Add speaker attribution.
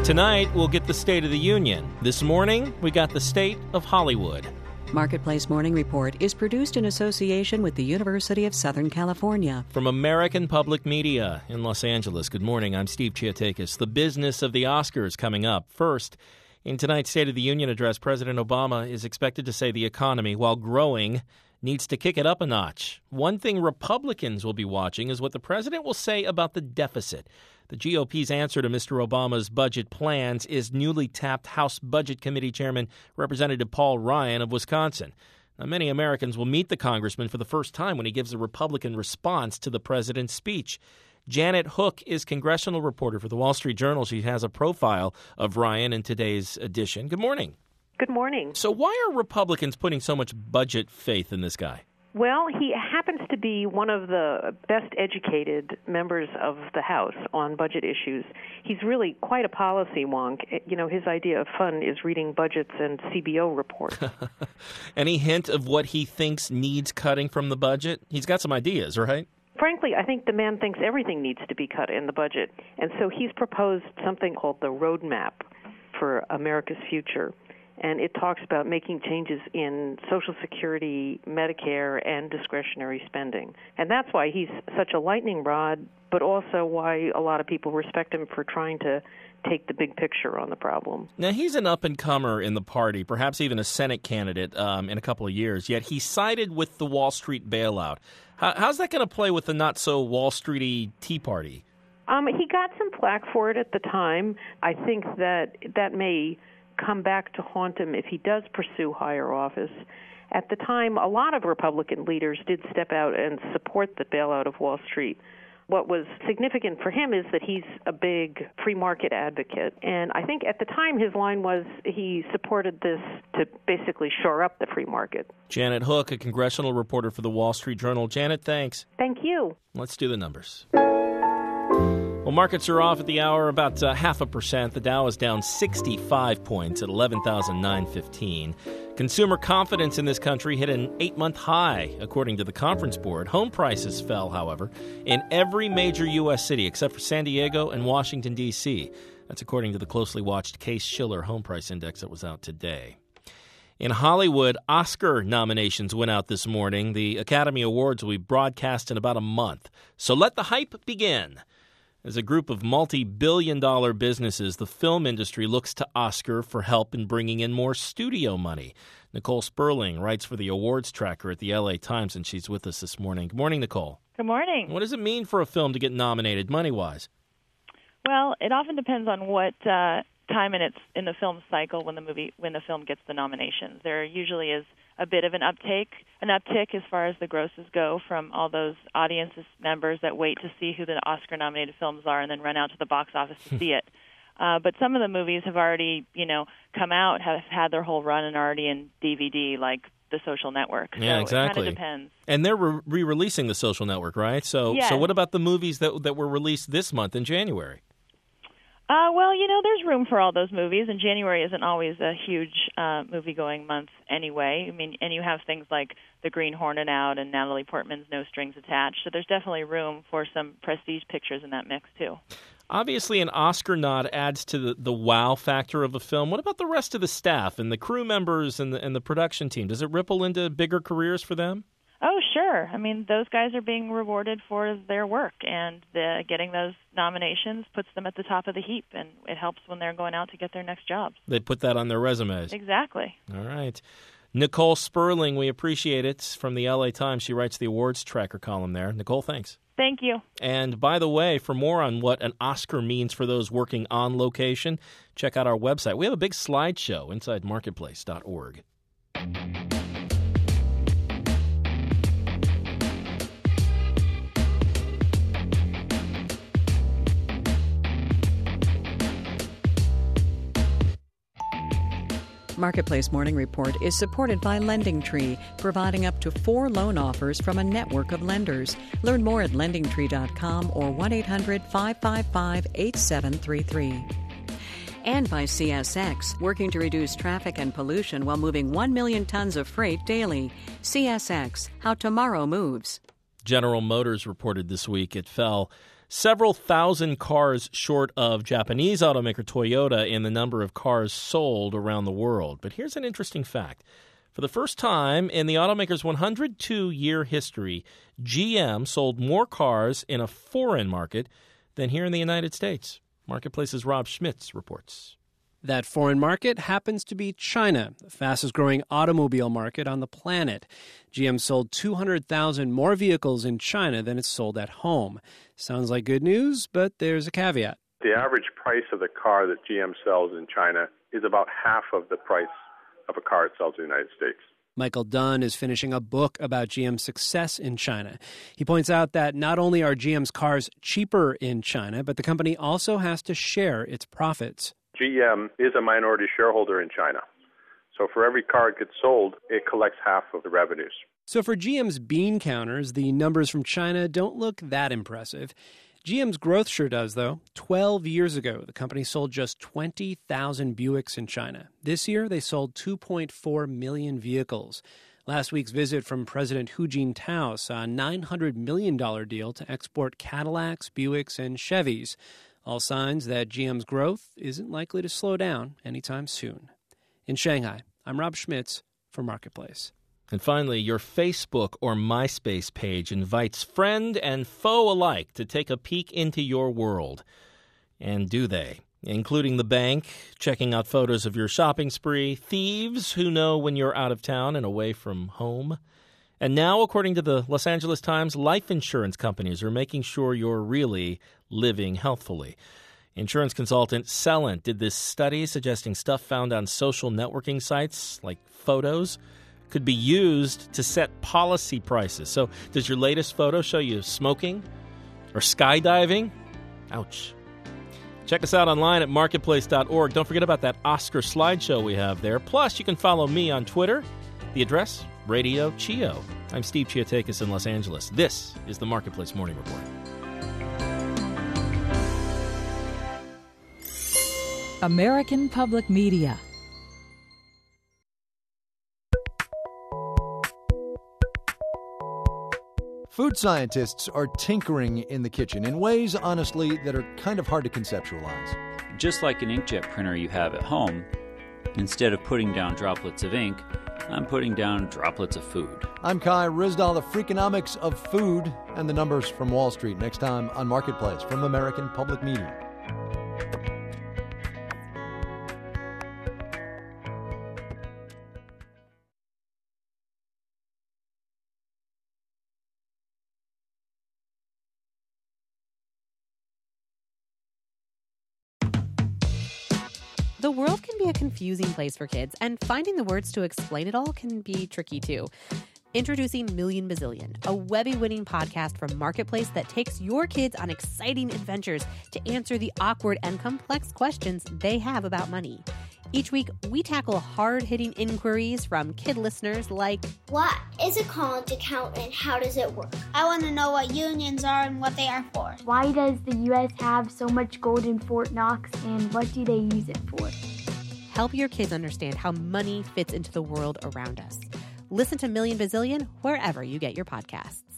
Speaker 1: Tonight, we'll get the State of the Union. This morning, we got the State of Hollywood.
Speaker 2: Marketplace Morning Report is produced in association with the University of Southern California.
Speaker 1: From American Public Media in Los Angeles, good morning. I'm Steve Chiatakis. The business of the Oscars coming up. First, in tonight's State of the Union address, President Obama is expected to say the economy, while growing, needs to kick it up a notch. One thing Republicans will be watching is what the president will say about the deficit. The GOP's answer to Mr. Obama's budget plans is newly tapped House Budget Committee Chairman Representative Paul Ryan of Wisconsin. Now, many Americans will meet the congressman for the first time when he gives a Republican response to the president's speech. Janet Hook is congressional reporter for the Wall Street Journal. She has a profile of Ryan in today's edition. Good morning.
Speaker 3: Good morning.
Speaker 1: So why are Republicans putting so much budget faith in this guy?
Speaker 3: Well, he happens to be one of the best educated members of the House on budget issues. He's really quite a policy wonk. You know, his idea of fun is reading budgets and CBO reports.
Speaker 1: Any hint of what he thinks needs cutting from the budget? He's got some ideas, right?
Speaker 3: Frankly, I think the man thinks everything needs to be cut in the budget. And so he's proposed something called the Roadmap for America's Future. And it talks about making changes in Social Security, Medicare, and discretionary spending. And that's why he's such a lightning rod, but also why a lot of people respect him for trying to take the big picture on the problem.
Speaker 1: Now, he's an up-and-comer in the party, perhaps even a Senate candidate in a couple of years, yet he sided with the Wall Street bailout. How's that going to play with the not-so-Wall Street-y Tea Party?
Speaker 3: He got some flack for it at the time. I think that may come back to haunt him if he does pursue higher office. At the time, a lot of Republican leaders did step out and support the bailout of Wall Street. What was significant for him is that he's a big free market advocate. And I think at the time his line was he supported this to basically shore up the free market.
Speaker 1: Janet Hook, a congressional reporter for the Wall Street Journal. Janet, thanks.
Speaker 3: Thank you.
Speaker 1: Let's do the numbers. Well, markets are off at the hour about 0.5%. The Dow is down 65 points at 11,915. Consumer confidence in this country hit an 8-month high, according to the Conference Board. Home prices fell, however, in every major U.S. city except for San Diego and Washington, D.C. That's according to the closely watched Case-Shiller Home Price Index that was out today. In Hollywood, Oscar nominations went out this morning. The Academy Awards will be broadcast in about a month. So let the hype begin. As a group of multi-billion-dollar businesses, the film industry looks to Oscar for help in bringing in more studio money. Nicole Sperling writes for the awards tracker at the LA Times, and she's with us this morning. Good morning, Nicole.
Speaker 4: Good morning.
Speaker 1: What does it mean for a film to get nominated money-wise?
Speaker 4: Well, it often depends on what time in the film cycle when the film gets the nominations. There usually is a bit of an uptick as far as the grosses go from all those audience members that wait to see who the Oscar-nominated films are and then run out to the box office to see it. But some of the movies have already, come out, have had their whole run and already in DVD, like The Social Network.
Speaker 1: Yeah,
Speaker 4: so
Speaker 1: exactly.
Speaker 4: It kind of depends.
Speaker 1: And they're re-releasing The Social Network, right? So what about the movies that were released this month in January?
Speaker 4: Well, there's room for all those movies, and January isn't always a huge movie-going month anyway. I mean, and you have things like The Green Hornet out and Natalie Portman's No Strings Attached, so there's definitely room for some prestige pictures in that mix, too.
Speaker 1: Obviously, an Oscar nod adds to the wow factor of a film. What about the rest of the staff and the crew members and the production team? Does it ripple into bigger careers for them?
Speaker 4: Oh, sure. I mean, those guys are being rewarded for their work, and getting those nominations puts them at the top of the heap, and it helps when they're going out to get their next jobs.
Speaker 1: They put that on their resumes.
Speaker 4: Exactly.
Speaker 1: All right. Nicole Sperling, we appreciate it, from the LA Times. She writes the awards tracker column there. Nicole, thanks.
Speaker 4: Thank you.
Speaker 1: And by the way, for more on what an Oscar means for those working on location, check out our website. We have a big slideshow inside marketplace.org.
Speaker 2: Marketplace Morning Report is supported by LendingTree, providing up to 4 loan offers from a network of lenders. Learn more at lendingtree.com or 1-800-555-8733. And by CSX, working to reduce traffic and pollution while moving 1 million tons of freight daily. CSX, how tomorrow moves.
Speaker 1: General Motors reported this week it fell several thousand cars short of Japanese automaker Toyota in the number of cars sold around the world. But here's an interesting fact. For the first time in the automaker's 102-year history, GM sold more cars in a foreign market than here in the United States. Marketplace's Rob Schmitz reports.
Speaker 5: That foreign market happens to be China, the fastest-growing automobile market on the planet. GM sold 200,000 more vehicles in China than it sold at home. Sounds like good news, but there's a caveat.
Speaker 6: The average price of the car that GM sells in China is about half of the price of a car it sells in the United States.
Speaker 5: Michael Dunn is finishing a book about GM's success in China. He points out that not only are GM's cars cheaper in China, but the company also has to share its profits.
Speaker 6: GM is a minority shareholder in China. So for every car it gets sold, it collects half of the revenues.
Speaker 5: So for GM's bean counters, the numbers from China don't look that impressive. GM's growth sure does, though. 12 years ago, the company sold just 20,000 Buicks in China. This year, they sold 2.4 million vehicles. Last week's visit from President Hu Jintao saw a $900 million deal to export Cadillacs, Buicks, and Chevys. All signs that GM's growth isn't likely to slow down anytime soon. In Shanghai, I'm Rob Schmitz for Marketplace.
Speaker 1: And finally, your Facebook or MySpace page invites friend and foe alike to take a peek into your world. And do they? Including the bank, checking out photos of your shopping spree, thieves who know when you're out of town and away from home. And now, according to the Los Angeles Times, life insurance companies are making sure you're really living healthfully. Insurance consultant Celent did this study suggesting stuff found on social networking sites, like photos, could be used to set policy prices. So does your latest photo show you smoking or skydiving? Ouch. Check us out online at marketplace.org. Don't forget about that Oscar slideshow we have there. Plus, you can follow me on Twitter. The address, Radio Chio. I'm Steve Chiotakis in Los Angeles. This is the Marketplace Morning Report.
Speaker 7: American Public Media.
Speaker 8: Food scientists are tinkering in the kitchen in ways, honestly, that are kind of hard to conceptualize.
Speaker 9: Just like an inkjet printer you have at home, instead of putting down droplets of ink, I'm putting down droplets of food.
Speaker 8: I'm Kai Ryssdal, the Freakonomics of food and the numbers from Wall Street. Next time on Marketplace from American Public Media.
Speaker 10: The world can be a confusing place for kids, and finding the words to explain it all can be tricky too. Introducing Million Bazillion, a Webby-winning podcast from Marketplace that takes your kids on exciting adventures to answer the awkward and complex questions they have about money. Each week, we tackle hard-hitting inquiries from kid listeners like,
Speaker 11: what is a college account and how does it work? I want to know what unions are and what they are for.
Speaker 12: Why does the U.S. have so much gold in Fort Knox and what do they use it for?
Speaker 10: Help your kids understand how money fits into the world around us. Listen to Million Bazillion wherever you get your podcasts.